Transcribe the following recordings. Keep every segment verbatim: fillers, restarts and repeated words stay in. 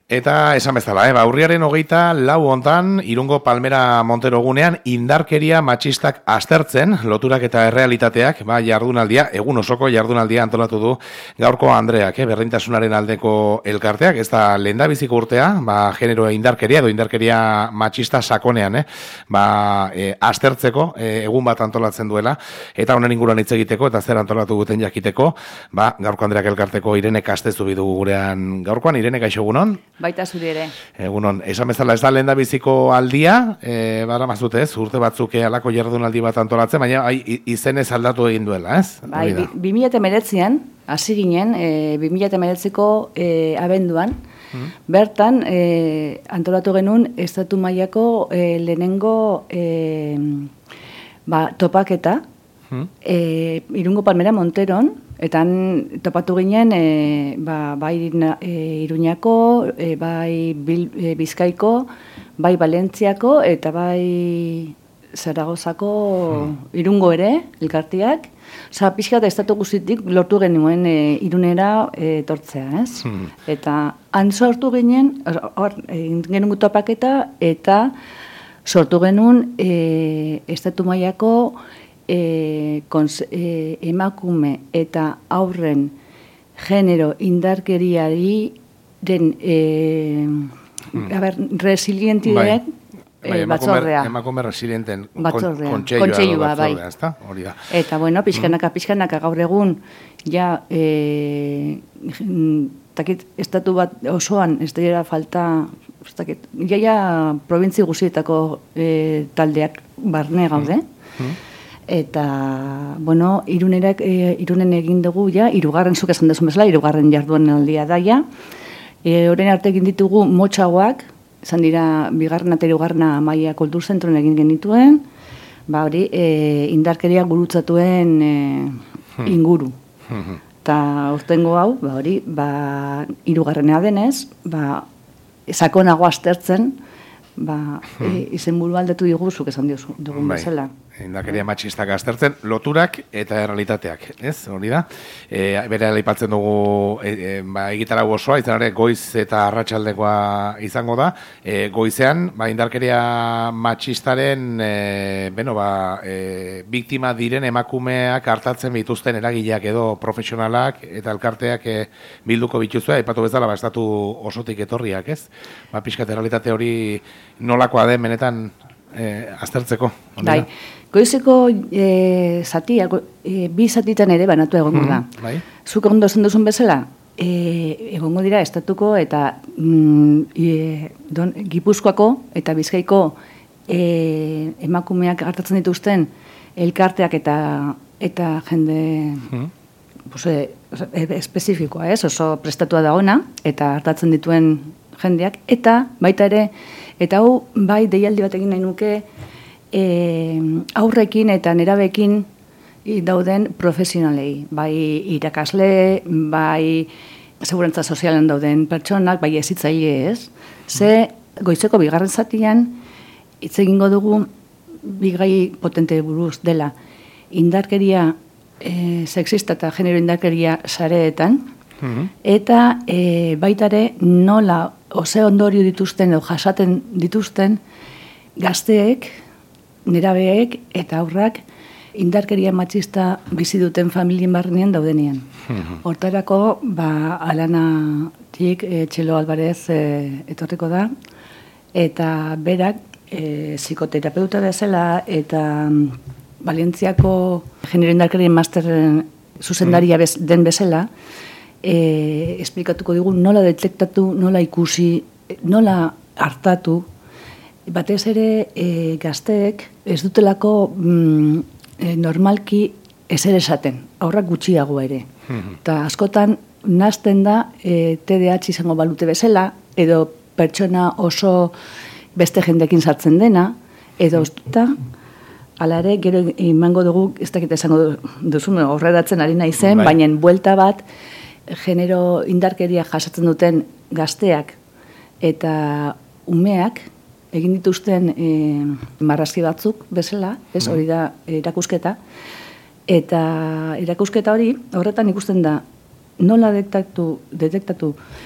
Eta esan bezala, eh, ba, urriaren hogeita lau hontan, Irungo Palmera Montero gunean, indarkeria matxistak aztertzen, loturak eta errealitateak, ba, jardunaldia, egun osoko jardunaldia antolatu du gaurko Andreak, eh, berdintasunaren aldeko elkarteak, ez da lehendabiziko urtea, ba, genero indarkeria edo indarkeria matxista sakonean, eh, ba, eh, aztertzeko, eh, egun bat antolatzen duela, eta honen inguruan hitz egiteko, eta zer antolatu guten jakiteko, ba, gaurko Andreak elkarteko Irene Kastezu bidugu gurean gaurkoan. Irene, kaixo egunon? Baita zuri ere. Egunon, esan bezala ez da lehendabiziko aldia, e, bara mazute ez, urte batzuk alako jardunaldi bat antolatzen, baina ai, izenez aldatu egin duela, ez? Bai, bi mila hemeretzian, hasi ginen, e, bi mila hemeretziko e, abenduan, hmm. bertan e, antolatu genuen estatu mailako e, lehenengo e, ba, topaketa, hmm. e, Irungo Palmera Monteron, eta topatu ginen, e, ba, bai e, Iruñako, e, bai Bil, e, Bizkaiko, bai Valentziako, eta bai Zaragozako hmm. Irungo ere, elkartiak. Osa, pixka eta estatu guztitik lortu genuen e, Irunera e, tortzea, ez? Hmm. Eta han sortu ginen, hor, egin genuen topaketa, eta sortu genuen e, estatu mailako E, kons, e, emakume eta aurren genero indarkeriari den e, mm. resilientiek bai, e, batzordea. Emakume resilienten batzordea. Kontseilua bai. Ezta? Hori da. Eta bueno, pixkanaka, pixkanaka gaur egun ja e, takit, estatu bat osoan ez dira falta takit, ja, ja provintzi guztietako e, taldeak barne gaude. Mm. Mm. Eta, bueno, irunerak, e, irunen egin dugu, ja, irugarren zuk esan dezun bezala, irugarren jarduen aldia daia. E, Horen arte egin ditugu motxagoak, izan dira, bigarren eta irugarrena maia kulturzentron egin genituen, ba, hori, e, indarkeria gurutzatuen e, inguru. Eta urtengo hau, ba, hori, ba, irugarrenea denez, ba, sakonago aztertzen, ba, e, izenburu aldatu diguzuk esan diozu, dugun bezala. Indarkeria matxistak aztertzen, loturak eta errealitateak, ez? Hori da. E, bere aipatzen dugu e, e, ba, egitarau osoa, izan ere goiz eta arratsaldekoa izango da. E, goizean, ba, indarkeria matxistaren e, beno, ba, e, biktima diren emakumeak hartatzen bituzten eragileak edo profesionalak eta elkarteak e, bilduko bituzua, aipatu bezala, ba, estatu osotik etorriak, ez? Ba, pixkat errealitate hori nolakoa den benetan e, aztertzeko. Bai. Goizeko e, zatia, e, bi zatitan ere banatu egongo da. Mm, bai. Zuk ondo zen duzun bezala, e, egongo dira estatuko eta mm, e, don, Gipuzkoako eta Bizkaiko e, emakumeak hartatzen dituzten elkarteak eta eta jende mm. pues, e, espezifikoa, ez? Oso prestatua da ona eta hartatzen dituen jendeak, eta baita ere, eta hau bai deialdi bat egin nahi nuke, E, aurrekin eta nerabekin dauden profesionalei, bai irakasle, bai segurantza sozialen dauden pertsonak, bai ezitzaile ez. Ze goizeko bigarren zatian hitz egingo dugu bigai potente buruz dela indarkeria e, sexista eta genero indarkeria sareetan, mm-hmm. eta e, baitare nola ose ondorio dituzten edo jasaten dituzten gazteek, nerabeek eta aurrak indarkeria matxista bizi duten familien barnean daudenean. Hortarako, ba, Alana tik, e, Txelo Alvarez e, etorriko da, eta berak e, psikoterapeuta bezala eta Valentziako genero indarkerien masterren zuzendaria bez, den bezala, e, esplikatuko digu nola detektatu, nola ikusi, nola hartatu, batez ere e, gazteek ez dutelako mm, e, normalki ezer esaten, aurrak gutxiago ere. Eta mm-hmm. askotan nazten da e, T D A H izango balute bezala, edo pertsona oso beste jendekin sartzen dena, edo oztuta, ala ere, gero imango dugu, ez dakit esango duzu, horreratzen ari naizen, bai. Baina buelta bat, genero indarkeria jasatzen duten gazteak eta umeak, egin dituzten e, marrazki batzuk bezala, ez hori da erakusketa, eta erakusketa hori horretan ikusten da nola detektatu, detektatu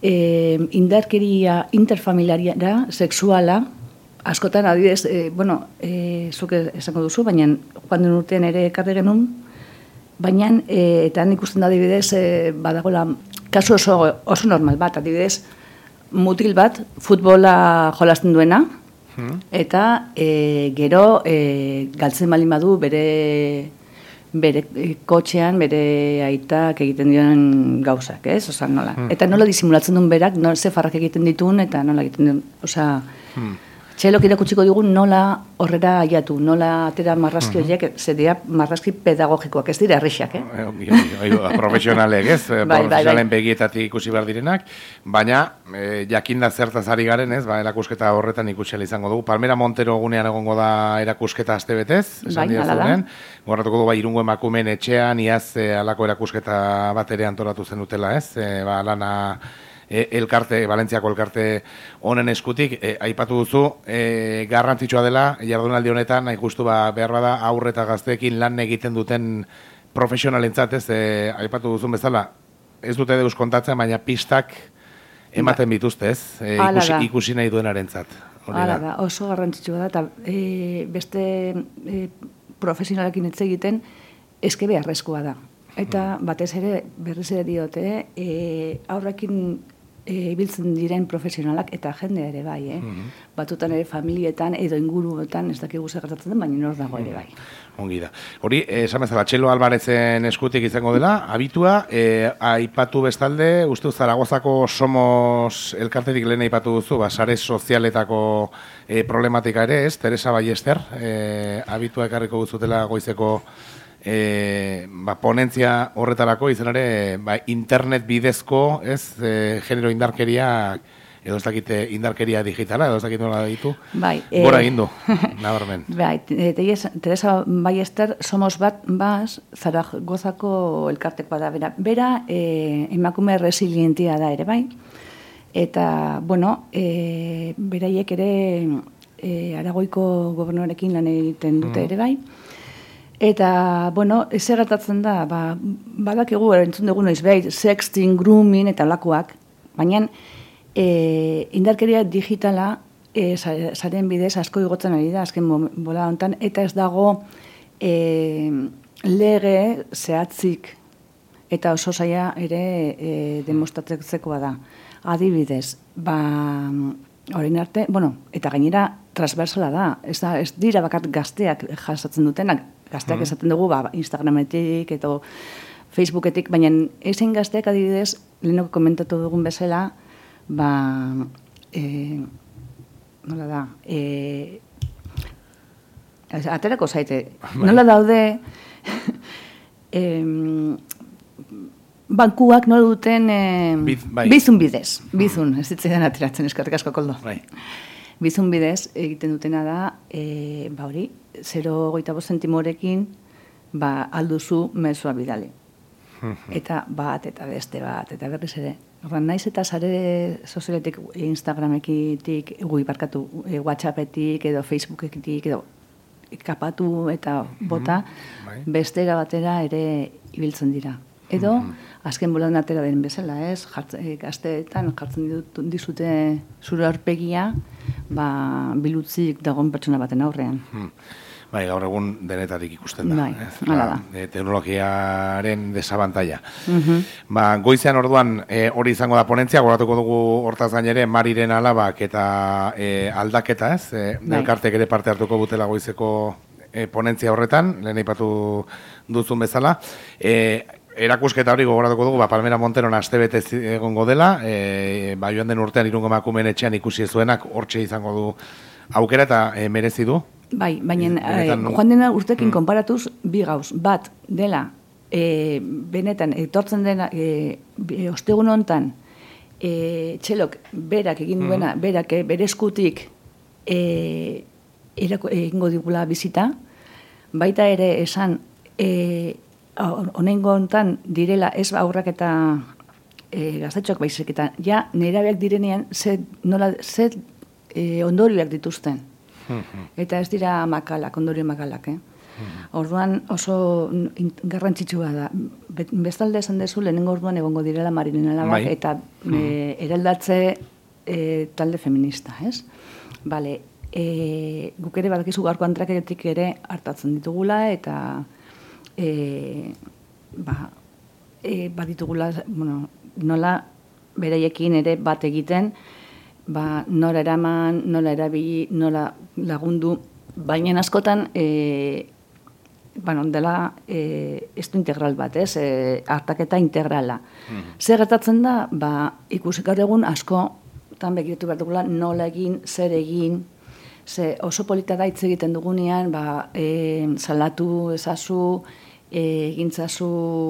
e, indarkeria interfamiliara, sexuala, askotan adibidez, e, bueno, e, zuk esango duzu, baina joan den urtean ere ekarri genuen, baina e, eta nik ikusten da adibidez, e, badagoela, kasu oso, oso normal bat, adibidez, mutil bat, futbola jolasten duena, hmm. eta e, gero e, galtzen balin badu bere, bere kotxean, bere aitak egiten duen gauzak, ez? Osa, nola. Hmm. Eta nola disimulatzen duen berak, nola ze farrak egiten dituen, eta nola egiten duen, osa... Hmm. Txelok irakutsiko digun nola horrera aiatu, nola atera marrazki horiek, uh-huh. Zedea marrazki pedagogikoak, ez dira errexak, eh? Profesionalek, ez? Bai, profesionalen bai, begietatik ikusi behar direnak, baina e, jakinda zertaz ari garen, ez? Ba, erakusketa horretan ikusiala izango dugu. Palmera Montero gunean egongo da erakusketa astebetez, esan bai, dira Gorratuko du, ba, Irungo emakumeen etxean, iaz e, alako erakusketa bat ere antolatu zen dutela, ez? E, ba, lana... elkarte, Valentziako elkarte honen eskutik, e, aipatu duzu, e, garrantzitsua dela, jardunaldi honetan, nahi justu ba, behar bada aurre eta gazteekin lan egiten duten profesionalentzat, ez, e, aipatu duzun bezala, ez dute deus kontatzen, baina pistak ematen ba. Bituzte, ez, e, ikusi, ikusi nahi duenarentzat. Hala da, oso garrantzitsua da, eta e, beste e, profesionalekin hitz egiten, eske beharrezkoa da. Eta batez ere, berriz ere diote, e, aurrekin ibiltzen diren profesionalak eta jende ere bai, eh? Mm-hmm. Batutan ere familietan edo inguruetan ez dakigu zer gertatzen den, baina nor dago ere bai. Ongi da. Hori, esan bezala, Txelo Albarezen eskutik izango dela, abitua, eh, aipatu bestalde, uste Zaragozako Somos elkartetik lehen aipatu duzu, ba, sare sozialetako eh, problematika ere, ez? Teresa Ballester, eh, abitua ekarriko duzutela goizeko E, ba, ponentzia horretarako izan ere ba, internet bidezko ez e, genero indarkeria edo ez dakite indarkeria digitala edo ez dakite nola ditu bai, gora egin du nabarmen bai, Teresa Ballester Somos bat baz Zaragozako elkartekoa da bera, bera e, emakume resilientia da ere bai eta bueno e, beraiek ere e, Aragoiko gobernuarekin lan egiten dute mm. ere bai. Eta, bueno, ez gertatzen da, ba, badakigu entzun dugu noiz behar, sexting, grooming eta lakoak, baina e, indarkeria digitala e, zaren bidez asko igotzen ari da, azken bola honetan, eta ez dago e, lege zehatzik eta oso zaila ere e, demostatzekoa da. Adibidez, ba, orain arte, bueno, eta gainera transversala da, ez, da, ez dira bakat gazteak jasatzen dutenak, gazteak esaten dugu, ba, Instagrametik edo Facebooketik, baina ezin gazteak adibidez, lehenoko komentatu dugun bezala, ba, e, nola da, e, aterako zaite, nola daude, e, bankuak nola duten, e, Biz, bai. bizun bidez, bizun, ez zitzen ateratzen eskarrik asko koldo. Bai. Bizun bidez egiten dutena da, e, ba hori, zero goita bost zentimorekin ba, alduzu mezua bidali. Eta bat, eta beste bat, eta berriz ere. Horren, naiz eta sare sozialetik, Instagramekitik, gui barkatu, e, WhatsAppetik, edo Facebooketik, edo kapatu eta bota, mm-hmm. bestera batera ere ibiltzen dira. Edo, mm-hmm. azken bolan atera den bezala, ez? Jart, e, gazteetan jartzen ditut, dizute zure aurpegia, ba, bilutzik dagoen pertsona baten aurrean. Mm. Bai, gaur egun denetarik ikusten da. Bai, hala da. E, teknologiaren desabantaia. Uh-huh. Ba, goizean orduan e, hori izango da ponentzia, goratuko dugu hortaz gainere Mariren alabak eta e, aldaketa, ez? E, bai. Elkartek ere parte hartuko butela goizeko e, ponentzia horretan, lehen aipatu duzun bezala. E, erakusketa hori gogoratuko dugu, ba, Palmera Monteron astebete egongo dela, e, ba, joan den urtean Irungo emakumeen etxean ikusi zuenak hortxe izango du aukera eta e, merezi du. Bai, baina eh, joan dena urtekin mm. konparatuz bi gauz. Bat, dela, e, benetan, etortzen dena, e, ostegun hontan, e, Txelok berak egin duena, mm. berak e, bere eskutik e, erako, egingo digula bizita, baita ere esan, e, honengo hontan direla ez aurrak eta e, gaztetxok baizik eta ja nerabeak direnean ze, nola, ze e, ondorioak dituzten. Eta ez dira makalak, ondorio makalak, eh? Orduan oso garrantzitsua da. Bestalde esan dezu, lehenengo orduan egongo direla Marinen alabak, eta e, eraldatze e, talde feminista, ez? Bale, e, guk ere badakizu gaurko antraketik ere hartatzen ditugula, eta e, ba, e, baditugula, bueno, nola beraiekin ere bat egiten, ba, nola eraman, nola erabili, nola lagundu, baina askotan, e, bueno, dela e, estu integral bat, ez? E, hartaketa integrala. Mm. Zer gertatzen da, ba, ikusi gaur egun asko, tan begiratu behar dugula, nola egin, zer egin, ze oso polita da hitz egiten dugunean, ba, e, salatu ezazu, e, egintzazu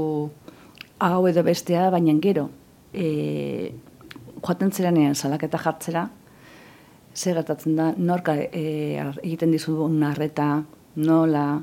hau edo bestea, baina gero, e, joaten zeranean salaketa jartzera, zer gertatzen da, norka e, egiten dizu narreta, nola,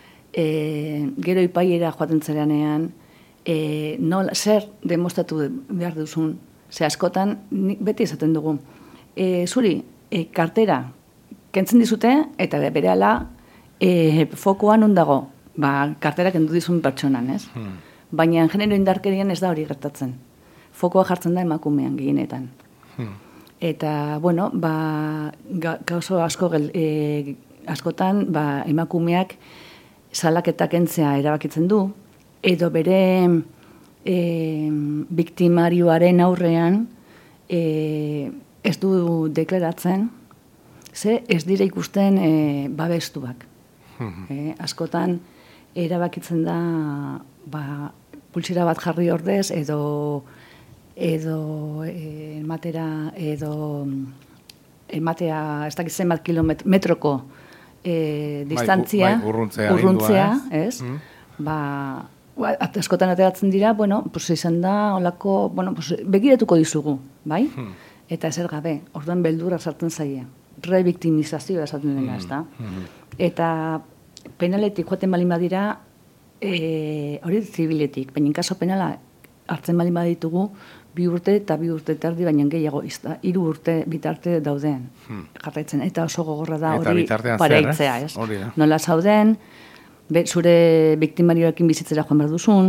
e, gero ipaiera joaten zeranean, e, nola, zer demostratu behar duzun, ze askotan, beti esaten dugu, e, zuri, e, kartera, kentzen dizute, eta berehala e, fokoan ondago, ba, kartera kendu dizun pertsonan, ez? Hmm. Baina genero indarkerian ez da hori gertatzen. Fokoa jartzen da emakumean gehienetan. Hmm. Eta, bueno, ba, gauzo asko gel, e, askotan ba, emakumeak salaketak entzea erabakitzen du, edo bere e, biktimarioaren aurrean e, ez du deklaratzen, ze ez dira ikusten e, babestuak. Hmm. E, askotan erabakitzen da ba, pultsira bat jarri ordez, edo edo eh, ematera, edo ematea, ez dakit zenbat kilometroko eh, distantzia, bai, urruntzea, urruntzea indua, ez? Mm. Ba, askotan ateratzen dira, bueno, pues izan da, olako, bueno, pues begiratuko dizugu, bai? Mm. Eta ezer gabe, orduan beldurra sartzen zaie. Rebiktimizazioa esaten dena, ez da? Mm. Eta penaletik joaten balin badira, e, hori zibiletik, baina kaso penala hartzen balin baditugu, bi urte eta bi urte terdi, baina gehiago, izta, hiru urte bitarte dauden hmm. jarraitzen. Eta oso gogorra da hori pareitzea, ez? Hori, eh? Nola zauden, be, zure biktimarioekin bizitzera joan behar duzun,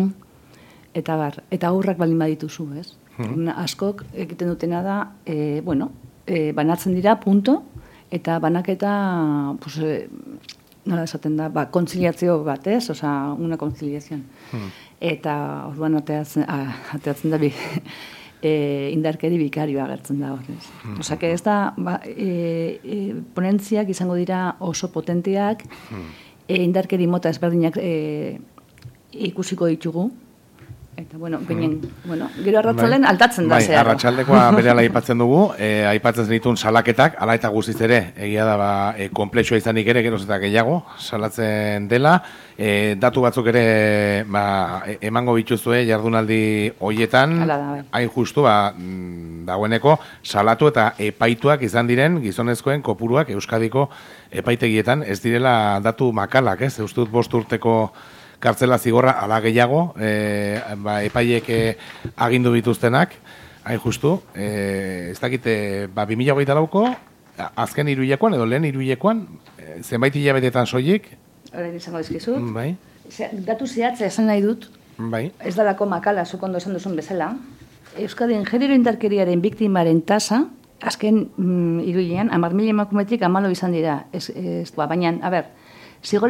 eta bar, eta aurrak balin badituzu, ez? Hmm. Askok egiten dutena da, e, bueno, e, banatzen dira, punto, eta banaketa, pues, e, nola esaten da, ba, kontziliazio bat, ez? Osa, una kontziliazion. Hmm. Eta orduan ateatzen, ateatzen da bi, e, indarkeri bikarioa agertzen da horrez. Mm. Osa, ez da, ba, e, e, ponentziak izango dira oso potenteak, mm. e, indarkeri mota ezberdinak e, ikusiko ditugu, eta, bueno, binen, mm. bueno, gero arratzalen bai. Altatzen da bai, zeharo. Arratsaldekoa berehala aipatzen dugu, e, aipatzen zenitun salaketak, ala eta guztiz ere, egia da, ba, e, komplexua izanik ere, geroz eta gehiago, salatzen dela, e, datu batzuk ere, ba, emango bituzue jardunaldi hoietan, da, bai. hain justu, ba, dagoeneko, salatu eta epaituak izan diren gizonezkoen kopuruak Euskadiko epaitegietan, ez direla datu makalak, ez? Eustut bost urteko kartzela zigorra ala gehiago, e, ba, epaiek agindu bituztenak, hain justu, e, ez dakite, ba, bi mila hogeita lauko, azken hiruhilekoan, edo lehen hiruhilekoan, e, zenbait hilabetetan soilik. Horrein izango dizkizut. Bai. Datu zehatza esan nahi dut, bai. Ez dalako makala, zuk ondo esan duzun bezala, Euskadin genero indarkeriaren biktimaren tasa, azken mm, hiruhilean, hamar mila emakumetik hamalo izan dira, ez, ez, ba, baina, a ber, zigor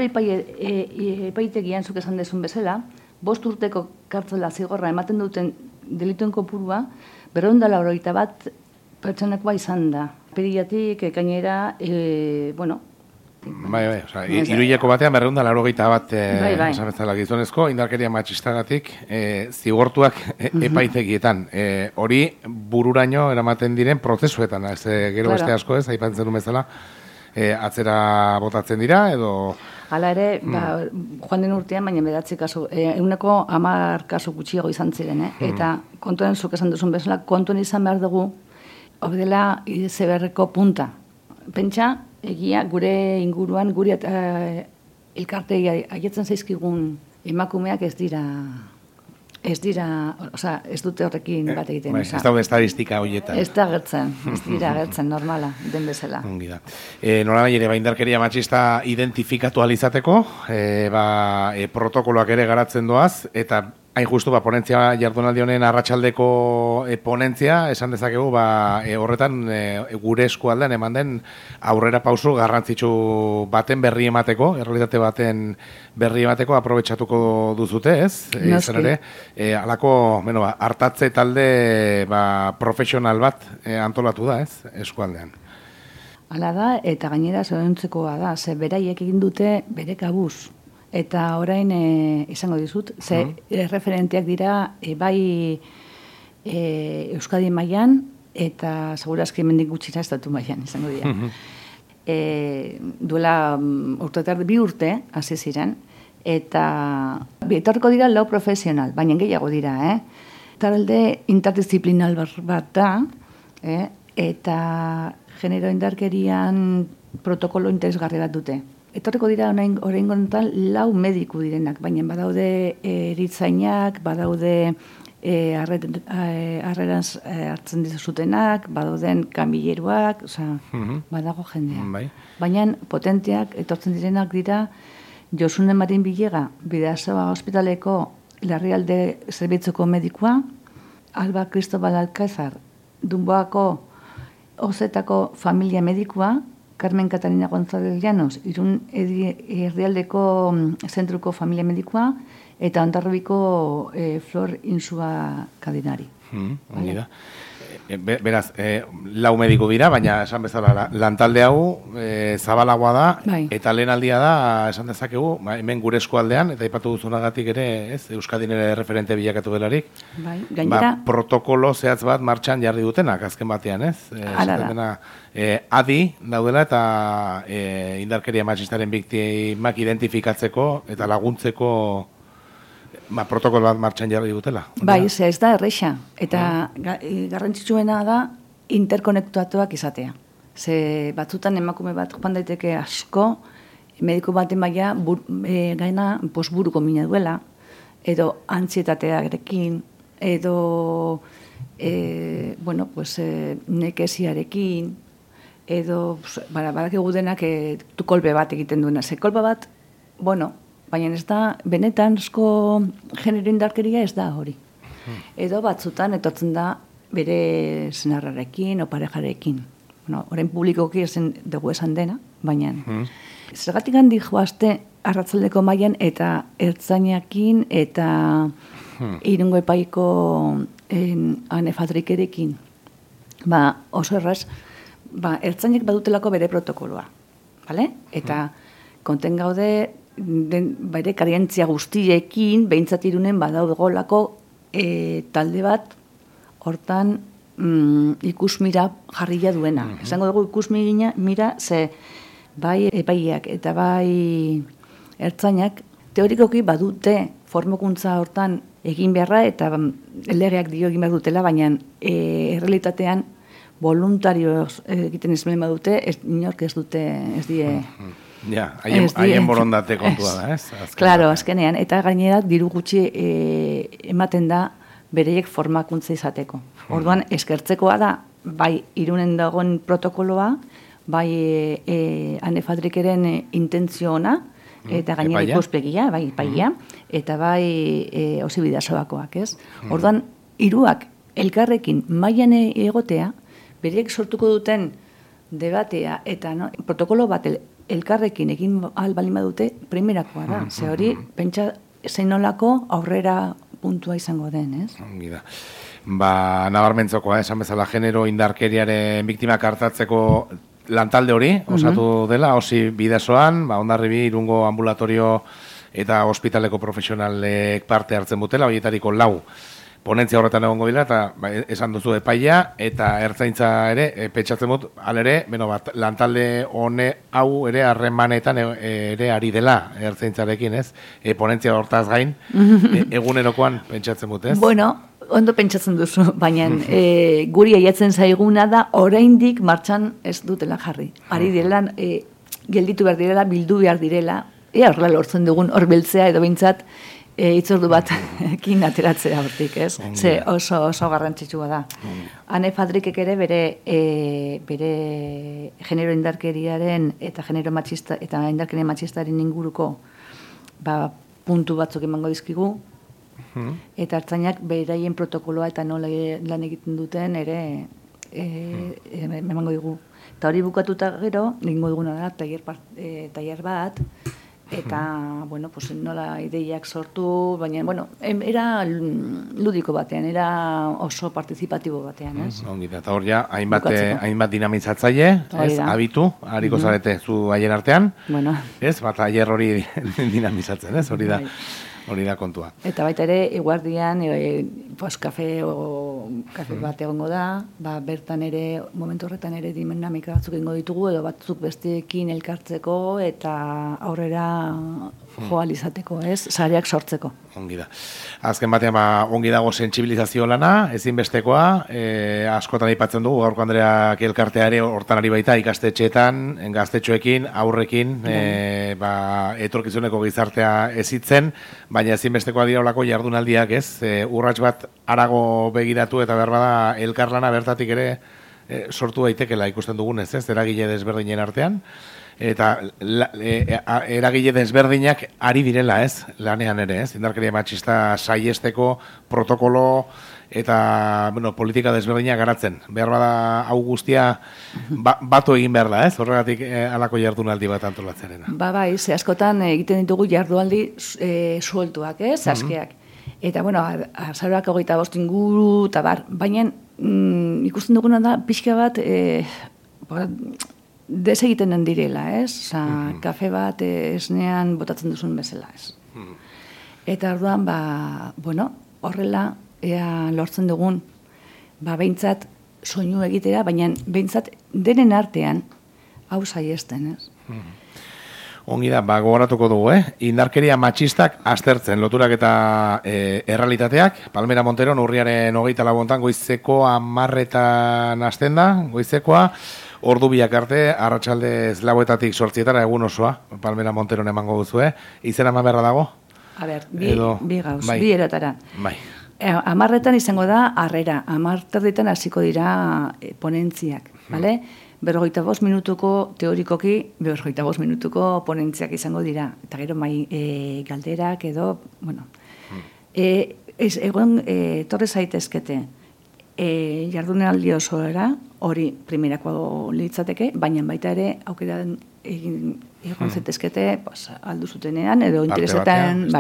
epaitegian zuk esan dezun bezala, bost urteko kartzela zigorra ematen duten delituen kopurua, berrehundala horoita bat pertsonakoa izan da. Periatik, ekainera, e, bueno... Bai, bai, oza, hiruileko batean berrehundala horogeita bat bai, bai. esan gizonezko, indarkeria matxistagatik e, zigortuak e, epaitegietan. E, hori bururaino eramaten diren prozesuetan, ez, e, gero claro. Beste asko ez, aipatzen duen bezala, E, atzera botatzen dira, edo... Hala ere, mm. ba, joan den urtean, baina bedatzi kasu, e, eguneko hamar kasu gutxiago izan ziren, eh? Mm. Eta kontuen zuk esan duzun bezala, kontuen izan behar dugu, hobdela izeberreko punta. Pentsa, egia, gure inguruan, gure uh, elkartei aietzen zaizkigun emakumeak ez dira Ez dira, oza, ez dute horrekin bat egiten. Eh, ez daude estadistika horietan. Ez da gertzen, ez dira gertzen, normala, den bezala. Ongi da. E, Nola nahi ere, ba, indarkeria matxista identifikatu alizateko, e, ba, e, protokoloak ere garatzen doaz, eta hain justu, ba, ponentzia jardunaldi honen arratsaldeko e, ponentzia, esan dezakegu, ba, e, horretan e, gure eskualdean eman den aurrera pausu garrantzitsu baten berri emateko, errealitate baten berri emateko aprobetxatuko duzute, ez? E, izan ere, e, alako, bueno, ba, hartatze talde ba, profesional bat e, antolatu da, ez? Eskualdean. Hala da, eta gainera zoriontzekoa da, ze beraiek egin dute bere kabuz. Eta orain e, izango dizut, ze mm. referenteak dira e, bai e, Euskadi mailan eta segurazki hemendik gutxira estatu mailan izango dira. Mm-hmm. e, duela um, urteetar bi urte hasi ziren eta etorriko dira lau profesional, baina gehiago dira, eh? Talde interdisciplinal bat da, eh? Eta genero indarkerian protokolo interesgarri bat dute. Etorriko dira oraingo honetan lau mediku direnak, baina badaude eritzainak, badaude harreraz hartzen dizutenak, badauden kamilleroak, osea, mm-hmm. badago jendea. Bai. Baina potenteak etortzen direnak dira Josune Marin Bilega, Bidasoa Ospitaleko larrialde zerbitzuko medikua, Alba Cristobal Alcázar, Dunboako Ozetako familia medikua, Carmen Catalina González Llanos, Irun herrialdeko zentruko familia medikua, eta Hondarribiko e, Flor Insua Kadinari. Mm, vale. Da. E, beraz, e, lau mediku dira, baina esan bezala lantalde hau e, zabalagoa da, bai. Eta lehen aldia da, esan dezakegu, ba, hemen gure eskualdean, eta ipatu duzunagatik ere, ez, Euskadin ere referente bilakatu delarik, bai. Gainera, ba, protokolo zehatz bat martxan jarri dutenak, azken batean, ez? E, Ala da. E, adi daudela eta e, indarkeria matxistaren biktimak identifikatzeko eta laguntzeko ba, protokolo bat martxan jarri dutela. Bai, ze ez da erreixa. Eta mm. garrantzitsuena da interkonektuatuak izatea. Ze batzutan emakume bat joan daiteke asko, mediku baten baina bur, e, gaina posburuko mina duela, edo antzietatearekin, edo e, bueno, pues, e, nekesiarekin, edo badakigu denak e, kolpe bat egiten duena. Ze kolpe bat, bueno, baina ez da, benetan esko genero indarkeria ez da hori. Edo batzutan etortzen da bere senarrarekin o parejarekin. Bueno, orain publikoki ezen dugu esan dena, baina hmm. zergatik handi joazte arratzaldeko mailan eta ertzainakin eta hmm. Irungo epaiko Ane Fadrikerekin. Ba, oso erraz, ba, ertzainek badutelako bere protokoloa, vale? Eta hmm. konten gaude den, bere karientzia guztiekin, behintzat Irunen badaudegolako e, talde bat, hortan mm, ikusmira jarria duena. Mm-hmm. Esango dugu ikusmira mira, ze bai epaileak eta bai ertzainak teorikoki badute formakuntza hortan egin beharra eta legeak dio egin behar dutela, baina e, errealitatean voluntarioz egiten ez belen badute, ez, inork ez dute, ez die... Mm-hmm. Ja, haien, haien borondate kontua da, ez? Azken claro, azkenean, eta gainera diru gutxi e, ematen da bereiek formakuntza izateko. Orduan, eskertzekoa da, bai Irunen dagoen protokoloa, bai e, e, Ane Fadrikeren e, intentzio ona, eta gainera ikuspegia, bai epaia, eta bai e, Osi Bidasoakoak, ez? Orduan, hiruak elkarrekin mailan egotea, bereiek sortuko duten debatea, eta no, protokolo bat elkarrekin egin albalima dute, primerakoa da. Mm-hmm. Ze hori, pentsa zenolako aurrera puntua izango den, ez? Gida. Ba, nabarmentzokoa, esan bezala genero indarkeriaren biktimak hartatzeko lantalde hori, osatu mm-hmm. dela, Osi Bidasoan, ba, Hondarribi, Irungo ambulatorio eta ospitaleko profesionalek parte hartzen dutela, horietariko lau ponentzia horretan egongo dira, eta ba, esan duzu epaia, eta ertzaintza ere, e, pentsatzen dut, alere, beno, bat, lantalde hone hau ere harremanetan ere ari dela ertzaintzarekin, ez? E, ponentzia hortaz gain, e, egunerokoan pentsatzen dut, ez? Bueno, ondo pentsatzen duzu, baina e, guri aiatzen zaiguna da, oraindik martxan ez dutela jarri. Ari direla, e, gelditu behar direla, bildu behar direla, ea horrela lortzen dugun hor beltzea, edo behintzat, e, itzordu bat ekin ateratzea hortik, ez? Ze oso, oso garrantzitsua da. Ane Fadrikek ere bere, e, bere genero indarkeriaren eta genero matxista, eta indarkeria matxistaren inguruko ba, puntu batzuk emango dizkigu, eta hartzainak beraien protokoloa eta nola lan egiten duten ere e, emango digu. Eta hori bukatuta gero, egingo duguna da, taller, e, taller bat, eta, bueno, pues, nola ideiak sortu, baina, bueno, era ludiko batean, era oso partizipatibo batean, ez? Mm, ongi, eta hor ja, hainbat, hainbat dinamizatzaile, ez, abitu, hariko zarete zu haien artean, bueno. Ez, bat taller hori dinamizatzen, ez, hori da. Hori da kontua. Eta baita ere, eguardian, e, pues, kafe, o, kafe bat egongo da, ba, bertan ere, momentu horretan ere dinamika batzuk egingo ditugu, edo batzuk besteekin elkartzeko, eta aurrera joal izateko, ez? Sareak sortzeko. Ongi da. Azken batean, ba, ongi dago sentsibilizazio lana, ezinbestekoa, e, askotan aipatzen dugu, gaurko Andreak elkartea ere hortan ari baita ikastetxeetan, gaztetxoekin, aurrekin, e, ba, etorkizuneko gizartea ezitzen, baina ezinbestekoa dira olako jardunaldiak, ez? E, urrats bat arago begiratu eta behar bada elkarlana bertatik ere e, sortu daitekela ikusten dugunez, ez? Eragile desberdinen artean. Eta la, e, a, eragile desberdinak ari direla, ez? Lanean ere, ez? Indarkeria matxista saiesteko protokolo eta, bueno, politika desberdinak garatzen. Behar bada hau guztia ba, batu egin behar da, ez? Horregatik e, alako jardunaldi bat antolatzearena. Ba, bai, ze askotan egiten ditugu jardunaldi e, sueltuak, ez? Askeak. Mm-hmm. Eta, bueno, azaroak hogeita bost inguru, eta bar, baina mm, ikusten duguna da, pixka bat, e, ba, desegiten den direla, ez? Osa, mm-hmm. kafe bat esnean botatzen duzun bezala, ez? Mm-hmm. Eta orduan, ba, bueno, horrela, ea lortzen dugun, ba, behintzat soinu egitera, baina behintzat denen artean hau saiesten, ez? Mm-hmm. Ongi da, ba, gogoratuko dugu, eh? Indarkeria matxistak aztertzen, loturak eta e, errealitateak. Palmera Montero, urriaren hogeita labontan, goizeko amarretan hasten da, goizekoa, ordu biak arte, arratsalde lauetatik sortzietara egun osoa, Palmera Monteron emango duzu, eh? Izena eman beharra dago? A ber, bi, Edo, bi gauz, bai, bi eratara. Bai. E, amarretan izango da, harrera, amarterditan hasiko dira e, ponentziak, hmm. bale? Berrogeita bost minutuko teorikoki, berrogeita bost minutuko ponentziak izango dira. Eta gero mai e, galderak edo, bueno, hmm. e, ez, egon e, torre zaitezkete e, jardunaldi osoera, hori primerako litzateke, baina baita ere aukera egin egon zetezkete, pues, aldu zutenean, edo interesetan, bai,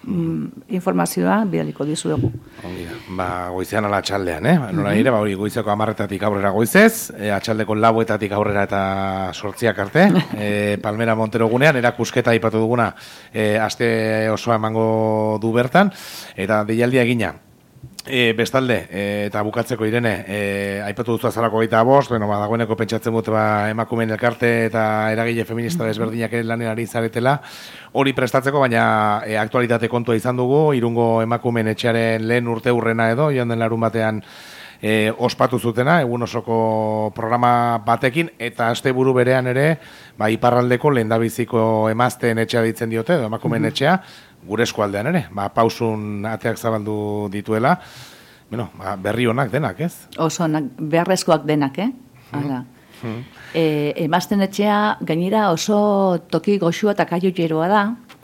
mm, informazioa bidaliko dizuegu. Ba, goizean ala atxaldean, eh? Mm-hmm. Nola ere, ba, hori goizeko amarretatik aurrera goizez, e, atxaldeko lauetatik aurrera eta sortziak arte, e, Palmera Montero gunean, erakusketa aipatu duguna, e, aste osoa emango du bertan, eta deialdia egina. E, bestalde, e, eta bukatzeko Irene, e, aipatu duzu azarako gaita bost, bueno, ba, dagoeneko pentsatzen dut ba, emakumeen elkarte eta eragile feminista desberdinak lanen ari zaretela, hori prestatzeko, baina e, aktualitate kontua izan dugu, Irungo emakumeen etxearen lehen urte urrena edo, joan den larun batean e, ospatu zutena, egun osoko programa batekin, eta asteburu berean ere, ba, iparraldeko lehendabiziko emazteen etxea ditzen diote, edo emakumeen etxea, gure eskualdean ere, ba, pausun ateak zabaldu dituela, bueno, ba, berri honak denak, ez? Oso onak, beharrezkoak denak, eh? Hala. Mm. E, emazten etxea, gainera oso toki goxua eta kaio jeroa da,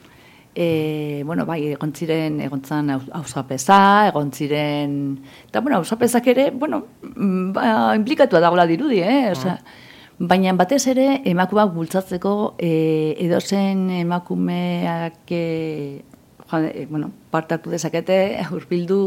e, bueno, bai, egon ziren, egon zan hausapeza, egon ziren, eta, bueno, hausapezak ere, bueno, ba, implikatua dagoela dirudi, eh? Osa, mm. Baina batez ere, emakumeak bultzatzeko, e, edozen emakumeak e, e, bueno, parte hartu dezakete, hurbildu,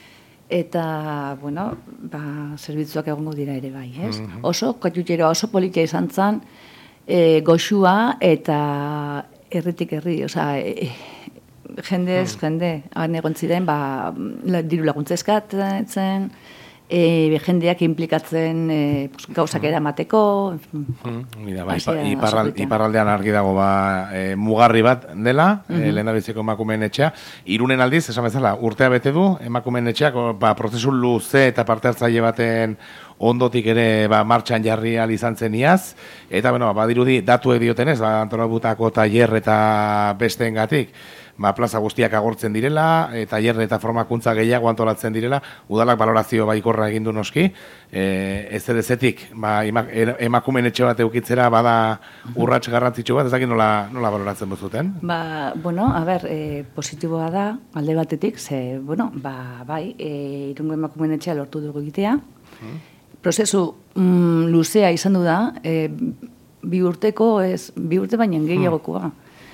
eta, bueno, ba, zerbitzuak egongo dira ere bai, ez? Mm-hmm. Oso, katiutxeroa oso politia izan zen, e, goxua eta herritik herri, oza, e, jendez, mm. jende, han egon ziren, ba, diru laguntza eskatzen, E, jendeak implikatzen e, pues, gauzak eramateko. Mm, mira, ba, iparral, iparraldean argi dago ba, e, mugarri bat dela, mm-hmm. e, lehendabiziko emakumeen etxea. Irunen aldiz, esan bezala, urtea bete du, emakumeen etxeak, ba, prozesu luze eta parte hartzaile baten ondotik ere ba, martxan jarri izan zen iaz. Eta, bueno, badirudi, datu ediotenez, ba, antolabutako tailer eta besteengatik, ba, plaza guztiak agortzen direla, e, tailer eta formakuntza gehiago antolatzen direla, udalak balorazio baikorra egin du noski, e, ez edezetik, ba, emakumeen etxe bat eukitzera bada urrats garrantzitsu bat, ez dakit nola, nola baloratzen bozuten? Ba, bueno, a ber, e, positiboa da, alde batetik, ze, bueno, ba, bai, e, Irungo emakumeen etxea lortu dugu egitea. Hmm. Prozesu mm, luzea izan du da, e, bi urteko, ez, bi urte baina gehiagokoa.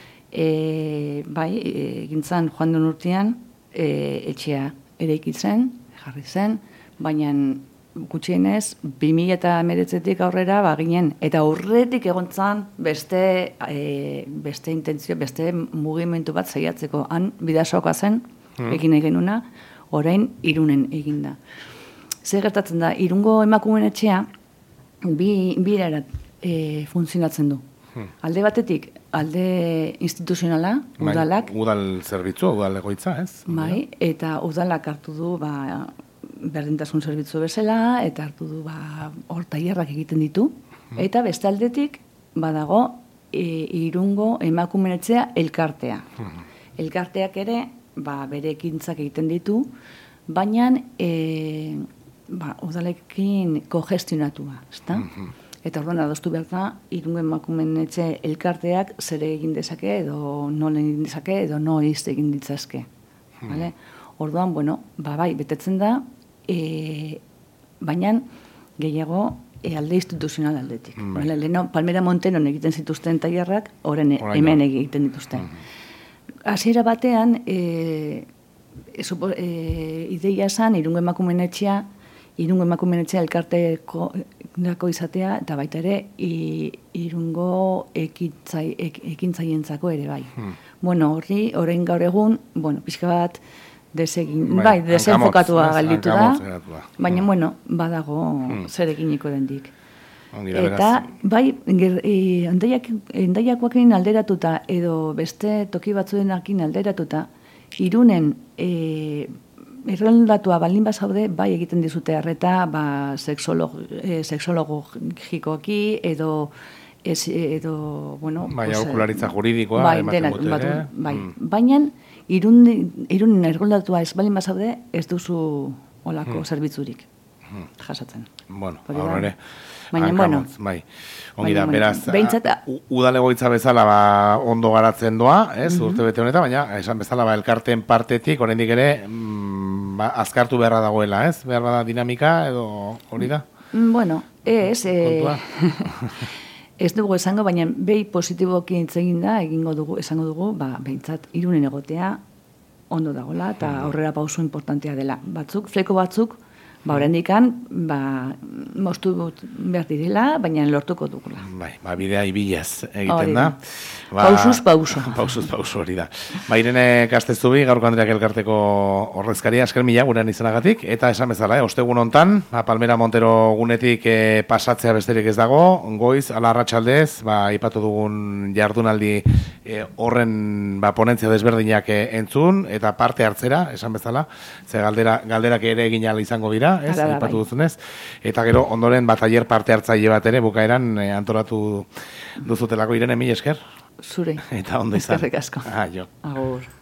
E, bai, egin zan joan duen urtean, e, etxea ere ikitzen, jarri zen, baina gutxienez, bi mila eta hemeretzitik aurrera, ba, ginen, eta aurretik egon zan beste, e, beste intentzio, beste mugimendu bat zaiatzeko, han bidasoakoa zen, hmm. egin egenuna, orain Irunen eginda. Zer gertatzen da, Irungo emakumeen etxea, bi, bi erarat e, funtzionatzen du. Hmm. Alde batetik, alde instituzionala, udalak. Bai, udal zerbitzu, udal egoitza, ez? Bai, eta udalak hartu du, ba, berdintasun zerbitzu bezala, eta hartu du, ba, hor tailerrak egiten ditu. Hmm. Eta beste aldetik, badago, e, Irungo emakumeen etxea elkartea. Hmm. Elkarteak ere, ba, bere ekintzak egiten ditu, baina e, ba, udalekin kogestionatua, ezta? Mm-hmm. Eta orduan adostu behar da, Irungo emakumeen etxe elkarteak zer egin dezake, edo nola egin dezake, edo noiz egin ditzazke. Mm. Vale? Orduan, bueno, ba, bai, betetzen da, e, baina gehiago e, alde instituzional aldetik. Mm. Vale? Leheno, Palmera Montenon egiten zituzten tailerrak, orain hemen egiten dituzten. Mm-hmm. Hasiera batean, e, e, supo, e, ideia esan, Irungo emakumeen etxea, Irungo emakumeen etxea elkarteko dako izatea, eta baita ere, i, Irungo ekintzai, ek, ekintzaientzako ere bai. Hmm. Bueno, horri, orain gaur egun, bueno, pixka bat, desegin, bai, bai desenfokatua galditu da, baina, hmm. bueno, badago hmm. zer eginiko dendik. Ongira, eta, bai, e, endaiakoakin alderatuta, edo beste toki batzuenakin alderatuta, Irunen, e, erroldatua baldin bazaude, bai egiten dizute harreta, ba, sexolog, eh, sexologikoaki, edo, ez, edo, bueno... Bai, aurkularitza juridikoa, bai, dena, batu, eh? Bai, mm. baina, Irunen erroldatua ez baldin bazaude, ez duzu olako mm. zerbitzurik jasatzen. Bueno, ahora ere... Baina, bueno. Bai, ongi da, beraz, behintzat, udalegoitza bezala ba, ondo garatzen doa, ez, mm-hmm. urte bete honetan, baina, esan bezala, ba, elkarten partetik, oraindik ere, mm, ba, azkartu beharra dagoela, ez? Behar bada dinamika, edo hori da? Bueno, ez, e, ez dugu esango, baina behi positiboki egin da, egingo dugu, esango dugu, ba, behintzat, Irunen egotea ondo dagoela, eta aurrera pauso importantea dela. Batzuk, fleko batzuk, ba, orendikan, ba, moztu behar direla, baina lortuko dugula. Bai, ba, bidea ibilez egiten da. Ba, pausuz pauso. Pausuz pauso hori da. Ba, Irene Kastezubi, gaurko Andreak elkarteko ordezkaria, esker mila gurean izanagatik, eta esan bezala, eh, ostegun hontan, ba, Palmera Montero gunetik eh, pasatzea besterik ez dago, goiz, ala arratsaldez, ba, ipatu dugun jardunaldi eh, horren ba, ponentzia desberdinak eh, entzun, eta parte hartzera, esan bezala, ze galdera, galderak ere egin ala izango dira, ez, ipatu duzunez, eta gero ondoren bat tailer parte hartzaile bat ere bukaeran e, antolatu duzutelako. Irene, mila esker. Zure. Eta ondo izan. Eskerrik asko. Ah, jo. Agur.